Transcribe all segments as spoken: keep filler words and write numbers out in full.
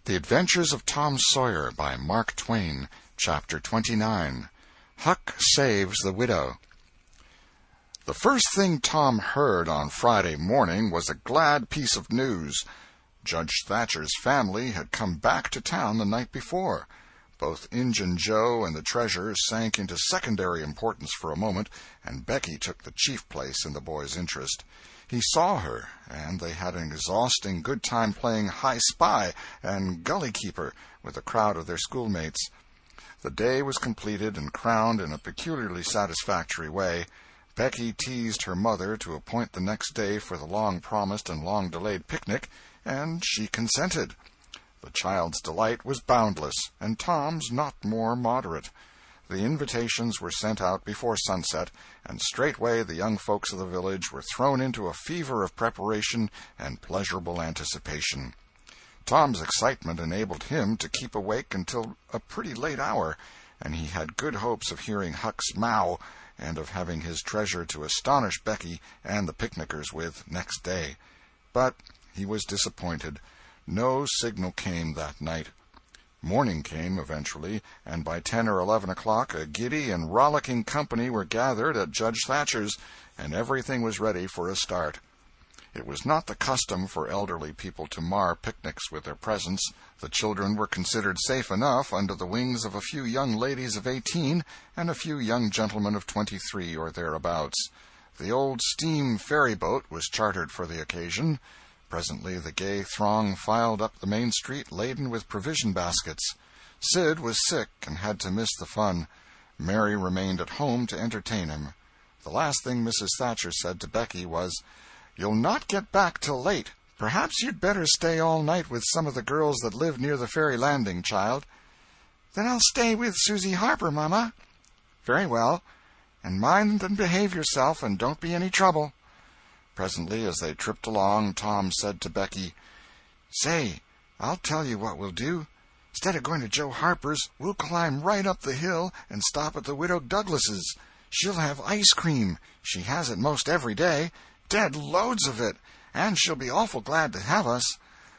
The Adventures of Tom Sawyer by Mark Twain. Chapter twenty-nine. Huck Saves the Widow. The first thing Tom heard on Friday morning was a glad piece of news. Judge Thatcher's family had come back to town the night before. Both Injun Joe and the treasure sank into secondary importance for a moment, and Becky took the chief place in the boy's interest. He saw her, and they had an exhausting good time playing High Spy and Gully Keeper with a crowd of their schoolmates. The day was completed and crowned in a peculiarly satisfactory way. Becky teased her mother to appoint the next day for the long-promised and long-delayed picnic, and she consented. The child's delight was boundless, and Tom's not more moderate. The invitations were sent out before sunset, and straightway the young folks of the village were thrown into a fever of preparation and pleasurable anticipation. Tom's excitement enabled him to keep awake until a pretty late hour, and he had good hopes of hearing Huck's mow and of having his treasure to astonish Becky and the picnickers with next day. But he was disappointed. No signal came that night. Morning came eventually, and by ten or eleven o'clock a giddy and rollicking company were gathered at Judge Thatcher's, and everything was ready for a start. It was not the custom for elderly people to mar picnics with their presence. The children were considered safe enough under the wings of a few young ladies of eighteen and a few young gentlemen of twenty-three or thereabouts. The old steam ferry-boat was chartered for the occasion. Presently the gay throng filed up the main street laden with provision baskets. Sid was sick and had to miss the fun. Mary remained at home to entertain him. The last thing Missus Thatcher said to Becky was, "You'll not get back till late. Perhaps you'd better stay all night with some of the girls that live near the ferry landing, child." "Then I'll stay with Susie Harper, Mama." "Very well. And mind and behave yourself, and don't be any trouble." Presently, as they tripped along, Tom said to Becky, "Say, I'll tell you what we'll do. Instead of going to Joe Harper's, we'll climb right up the hill and stop at the Widow Douglas's. She'll have ice cream. She has it most every day. Dead loads of it. And she'll be awful glad to have us."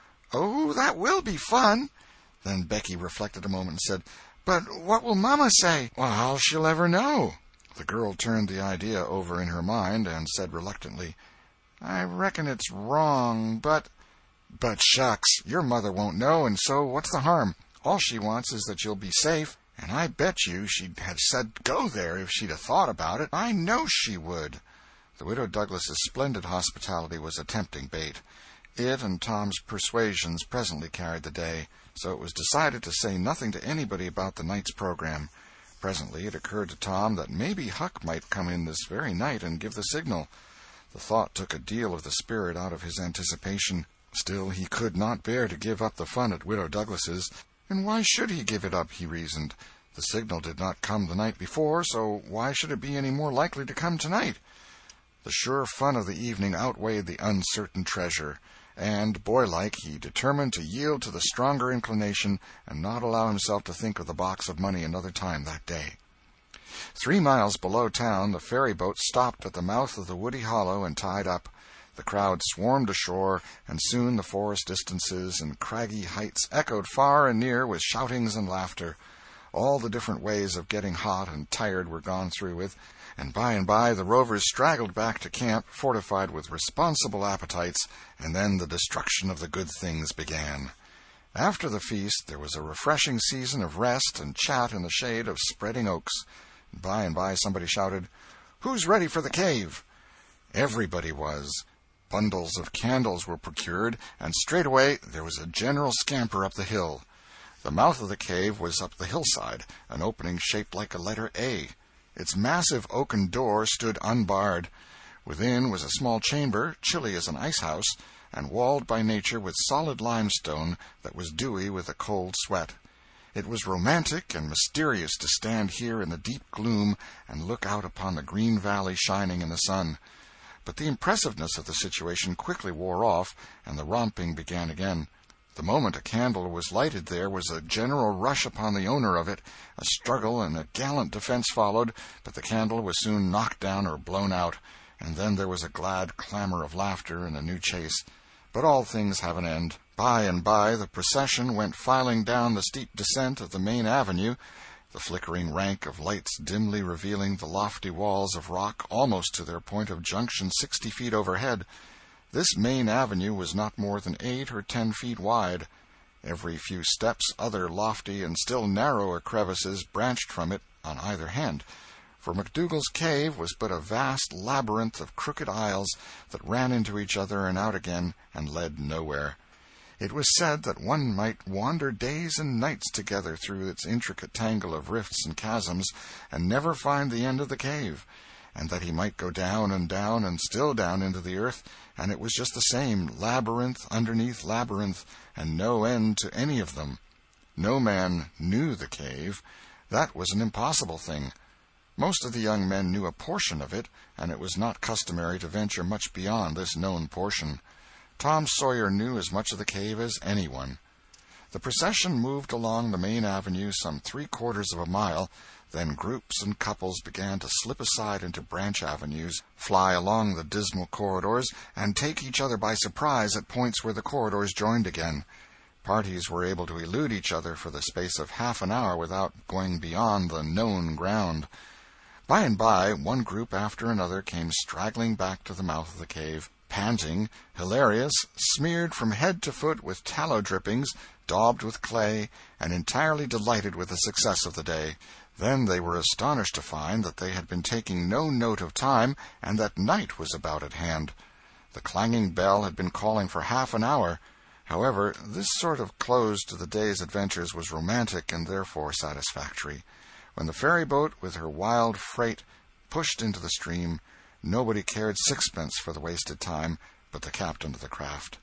"Oh, that will be fun." Then Becky reflected a moment and said, "But what will Mama say?" "Well, how she'll ever know." The girl turned the idea over in her mind and said reluctantly, "I reckon it's wrong, but—" "But shucks, your mother won't know, and so what's the harm? All she wants is that you'll be safe, and I bet you she'd have said go there if she'd have thought about it. I know she would." The Widow Douglas's splendid hospitality was a tempting bait. It and Tom's persuasions presently carried the day, so it was decided to say nothing to anybody about the night's program. Presently it occurred to Tom that maybe Huck might come in this very night and give the signal. The thought took a deal of the spirit out of his anticipation. Still, he could not bear to give up the fun at Widow Douglas's. And why should he give it up, he reasoned. The signal did not come the night before, so why should it be any more likely to come tonight? The sure fun of the evening outweighed the uncertain treasure, and, boylike, he determined to yield to the stronger inclination and not allow himself to think of the box of money another time that day. Three miles below town the ferry-boat stopped at the mouth of the woody hollow and tied up. The crowd swarmed ashore, and soon the forest distances and craggy heights echoed far and near with shoutings and laughter. All the different ways of getting hot and tired were gone through with, and by and by the rovers straggled back to camp, fortified with responsible appetites, and then the destruction of the good things began. After the feast there was a refreshing season of rest and chat in the shade of spreading oaks. By and by somebody shouted, "Who's ready for the cave?" Everybody was. Bundles of candles were procured, and straightway there was a general scamper up the hill. The mouth of the cave was up the hillside, an opening shaped like a letter A. Its massive oaken door stood unbarred. Within was a small chamber, chilly as an ice-house, and walled by nature with solid limestone that was dewy with a cold sweat. It was romantic and mysterious to stand here in the deep gloom and look out upon the green valley shining in the sun. But the impressiveness of the situation quickly wore off, and the romping began again. The moment a candle was lighted there was a general rush upon the owner of it. A struggle and a gallant defense followed, but the candle was soon knocked down or blown out, and then there was a glad clamor of laughter and a new chase. But all things have an end. By and by the procession went filing down the steep descent of the main avenue, the flickering rank of lights dimly revealing the lofty walls of rock almost to their point of junction sixty feet overhead. This main avenue was not more than eight or ten feet wide. Every few steps other lofty and still narrower crevices branched from it on either hand, for McDougal's cave was but a vast labyrinth of crooked aisles that ran into each other and out again and led nowhere. It was said that one might wander days and nights together through its intricate tangle of rifts and chasms and never find the end of the cave, and that he might go down and down and still down into the earth, and it was just the same, labyrinth underneath labyrinth, and no end to any of them. No man knew the cave. That was an impossible thing. Most of the young men knew a portion of it, and it was not customary to venture much beyond this known portion. Tom Sawyer knew as much of the cave as anyone. The procession moved along the main avenue some three-quarters of a mile, then groups and couples began to slip aside into branch avenues, fly along the dismal corridors, and take each other by surprise at points where the corridors joined again. Parties were able to elude each other for the space of half an hour without going beyond the known ground. By and by, one group after another came straggling back to the mouth of the cave, panting, hilarious, smeared from head to foot with tallow drippings, daubed with clay, and entirely delighted with the success of the day. Then they were astonished to find that they had been taking no note of time, and that night was about at hand. The clanging bell had been calling for half an hour. However, this sort of close to the day's adventures was romantic and therefore satisfactory. When the ferry-boat with her wild freight pushed into the stream, nobody cared sixpence for the wasted time but the captain of the craft.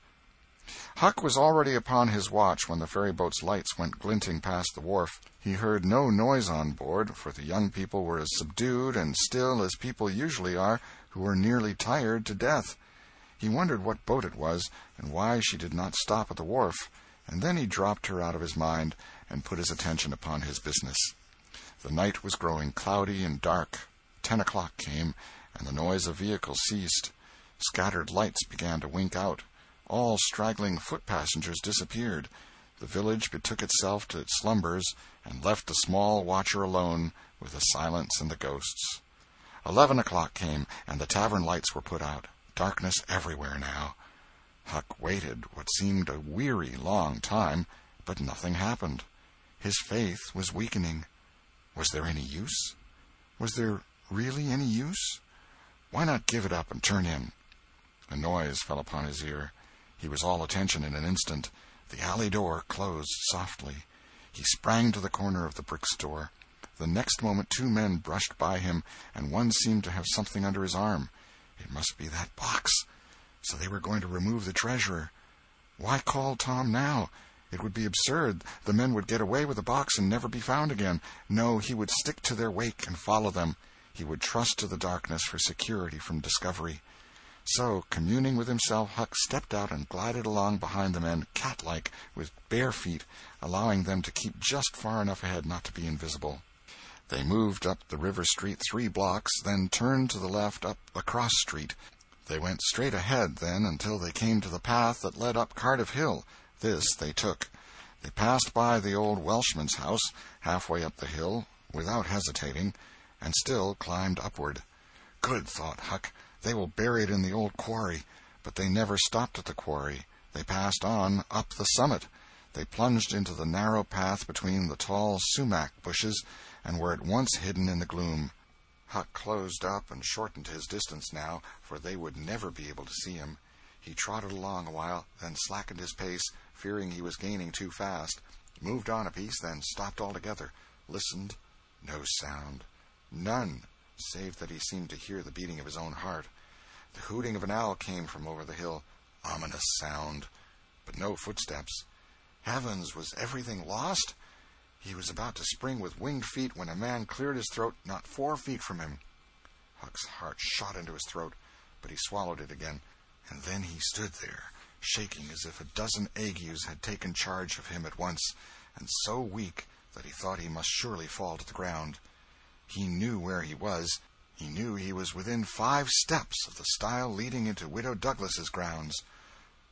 Huck was already upon his watch when the ferry-boat's lights went glinting past the wharf. He heard no noise on board, for the young people were as subdued and still as people usually are who are nearly tired to death. He wondered what boat it was, and why she did not stop at the wharf, and then he dropped her out of his mind and put his attention upon his business. The night was growing cloudy and dark. Ten o'clock came, and the noise of vehicles ceased. Scattered lights began to wink out. All straggling foot-passengers disappeared. The village betook itself to its slumbers, and left the small watcher alone with the silence and the ghosts. Eleven o'clock came, and the tavern lights were put out. Darkness everywhere now. Huck waited what seemed a weary long time, but nothing happened. His faith was weakening. Was there any use? Was there really any use? Why not give it up and turn in? A noise fell upon his ear. He was all attention in an instant. The alley door closed softly. He sprang to the corner of the brick store. The next moment two men brushed by him, and one seemed to have something under his arm. It must be that box. So they were going to remove the treasurer. Why call Tom now? It would be absurd. The men would get away with the box and never be found again. No, he would stick to their wake and follow them. He would trust to the darkness for security from discovery. So, communing with himself, Huck stepped out and glided along behind the men, cat-like, with bare feet, allowing them to keep just far enough ahead not to be invisible. They moved up the river street three blocks, then turned to the left up a cross street. They went straight ahead, then, until they came to the path that led up Cardiff Hill. This they took. They passed by the old Welshman's house, halfway up the hill, without hesitating, and still climbed upward. Good, thought Huck, they will bury it in the old quarry. But they never stopped at the quarry. They passed on, up the summit. They plunged into the narrow path between the tall sumac bushes, and were at once hidden in the gloom. Huck closed up and shortened his distance now, for they would never be able to see him. He trotted along a while, then slackened his pace, fearing he was gaining too fast, moved on a piece, then stopped altogether, listened. No sound. None, save that he seemed to hear the beating of his own heart. The hooting of an owl came from over the hill. Ominous sound. But no footsteps. Heavens, was everything lost? He was about to spring with winged feet when a man cleared his throat not four feet from him. Huck's heart shot into his throat, but he swallowed it again, and then he stood there, shaking as if a dozen agues had taken charge of him at once, and so weak that he thought he must surely fall to the ground. He knew where he was. He knew he was within five steps of the stile leading into Widow Douglas's grounds.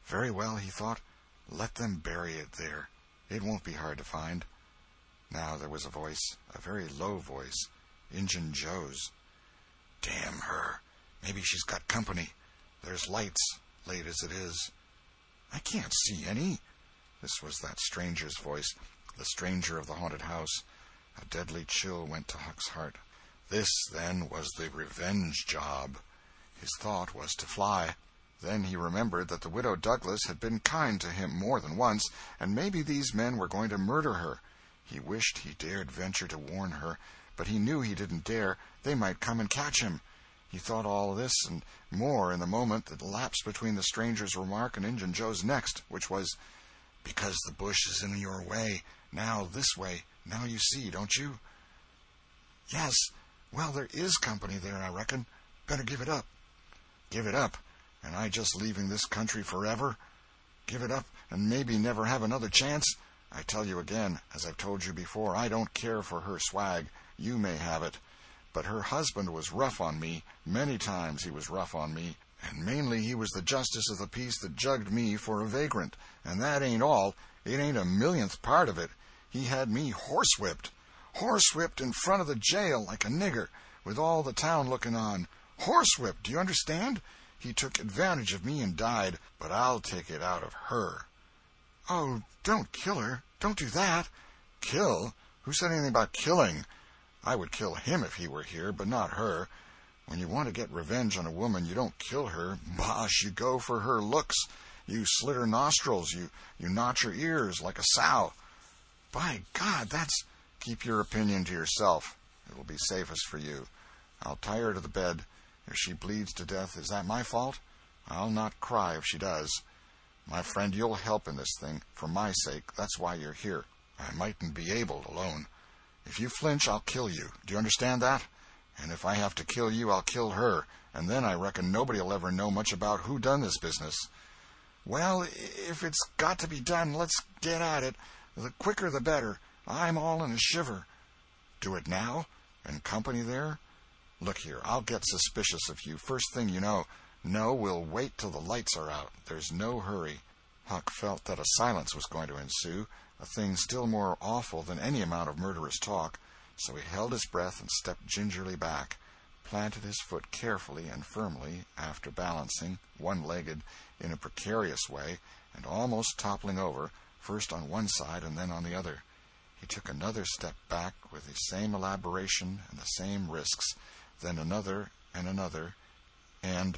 Very well, he thought, let them bury it there. It won't be hard to find. Now there was a voice, a very low voice, Injun Joe's. Damn her. Maybe she's got company. There's lights, late as it is. I can't see any. This was that stranger's voice, the stranger of the haunted house. A deadly chill went to Huck's heart. This, then, was the revenge job. His thought was to fly. Then he remembered that the Widow Douglas had been kind to him more than once, and maybe these men were going to murder her. He wished he dared venture to warn her, but he knew he didn't dare. They might come and catch him. He thought all this and more in the moment that elapsed between the stranger's remark and Injun Joe's next, which was, "Because the bush is in your way. Now this way. Now you see, don't you?" "Yes. Well, there is company there, I reckon. Better give it up." "Give it up? And I just leaving this country forever? Give it up and maybe never have another chance? I tell you again, as I've told you before, I don't care for her swag. You may have it. But her husband was rough on me. Many times he was rough on me. And mainly he was the justice of the peace that jugged me for a vagrant. And that ain't all. It ain't a millionth part of it. He had me horsewhipped. Horsewhipped in front of the jail like a nigger, with all the town looking on. Horsewhipped, do you understand? He took advantage of me and died, but I'll take it out of her." "Oh, don't kill her. Don't do that." "Kill? Who said anything about killing? I would kill him if he were here, but not her. When you want to get revenge on a woman, you don't kill her. Bosh, you go for her looks. You slit her nostrils. You, you notch her ears like a sow." "By God, that's—" "Keep your opinion to yourself. It will be safest for you. I'll tie her to the bed. If she bleeds to death, is that my fault? I'll not cry if she does. My friend, you'll help in this thing, for my sake. That's why you're here. I mightn't be able alone. If you flinch, I'll kill you. Do you understand that? And if I have to kill you, I'll kill her, and then I reckon nobody'll ever know much about who done this business." "Well, if it's got to be done, let's get at it. The quicker the better. I'm all in a shiver." "Do it now? And company there? Look here, I'll get suspicious of you first thing you know. No, we'll wait till the lights are out. There's no hurry." Huck felt that a silence was going to ensue, a thing still more awful than any amount of murderous talk, so he held his breath and stepped gingerly back, planted his foot carefully and firmly, after balancing, one-legged, in a precarious way, and almost toppling over, first on one side and then on the other. He took another step back with the same elaboration and the same risks, then another and another, and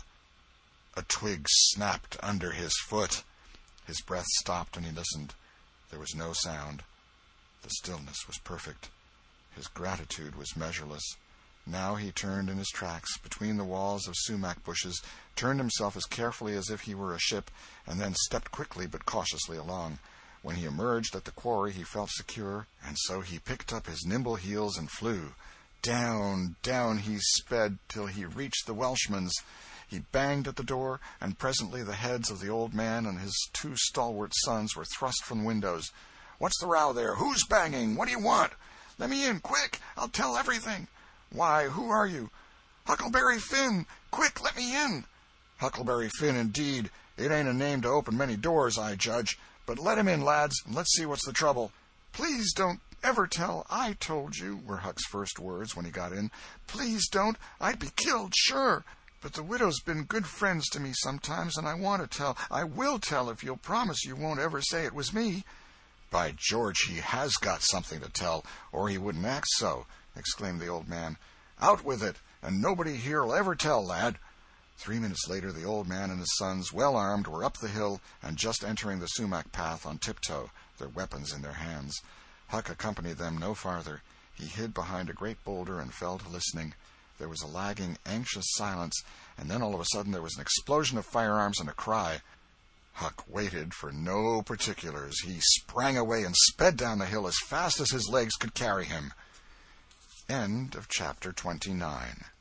a twig snapped under his foot. His breath stopped and he listened. There was no sound. The stillness was perfect. His gratitude was measureless. Now he turned in his tracks, between the walls of sumac bushes, turned himself as carefully as if he were a ship, and then stepped quickly but cautiously along. When he emerged at the quarry he felt secure, and so he picked up his nimble heels and flew. Down, down he sped till he reached the Welshman's. He banged at the door, and presently the heads of the old man and his two stalwart sons were thrust from the windows. "What's the row there? Who's banging? What do you want?" "Let me in, quick! I'll tell everything." "Why, who are you?" "Huckleberry Finn! Quick, let me in!" "Huckleberry Finn, indeed! It ain't a name to open many doors, I judge. But let him in, lads, and let's see what's the trouble." "Please don't ever tell I told you," were Huck's first words when he got in. "Please don't. I'd be killed, sure. But the widow's been good friends to me sometimes, and I want to tell. I will tell if you'll promise you won't ever say it was me." "By George, he has got something to tell, or he wouldn't act so," exclaimed the old man. "Out with it, and nobody here'll ever tell, lad." Three minutes later the old man and his sons, well armed, were up the hill and just entering the sumac path on tiptoe, their weapons in their hands. Huck accompanied them no farther. He hid behind a great boulder and fell to listening. There was a lagging, anxious silence, and then all of a sudden there was an explosion of firearms and a cry. Huck waited for no particulars. He sprang away and sped down the hill as fast as his legs could carry him. End of chapter twenty-nine.